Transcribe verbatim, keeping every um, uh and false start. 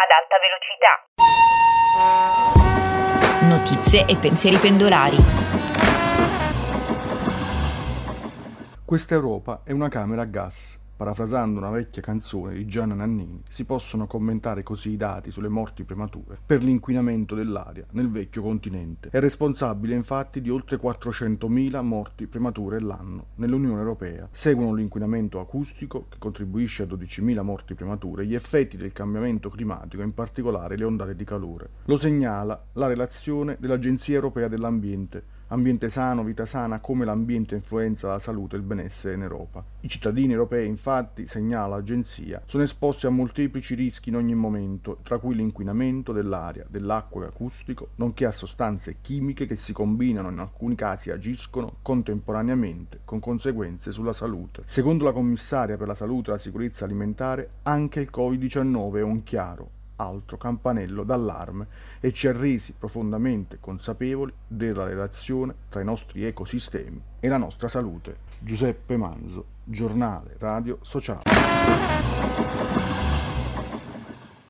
ad alta velocità. Notizie e pensieri pendolari. Questa Europa è una camera a gas. Parafrasando una vecchia canzone di Gianna Nannini, si possono commentare così i dati sulle morti premature per l'inquinamento dell'aria nel vecchio continente. È responsabile infatti di oltre quattrocentomila morti premature l'anno nell'Unione Europea. Seguono l'inquinamento acustico, che contribuisce a dodicimila morti premature, gli effetti del cambiamento climatico, in particolare le ondate di calore. Lo segnala la relazione dell'Agenzia Europea dell'Ambiente. Ambiente sano, vita sana, come l'ambiente influenza la salute e il benessere in Europa. I cittadini europei, infatti, segnala l'agenzia, sono esposti a molteplici rischi in ogni momento, tra cui l'inquinamento dell'aria, dell'acqua e acustico, nonché a sostanze chimiche che si combinano e in alcuni casi agiscono contemporaneamente, con conseguenze sulla salute. Secondo la commissaria per la salute e la sicurezza alimentare, anche il covid diciannove è un chiaro altro campanello d'allarme e ci ha resi profondamente consapevoli della relazione tra i nostri ecosistemi e la nostra salute. Giuseppe Manzo, Giornale Radio Sociale.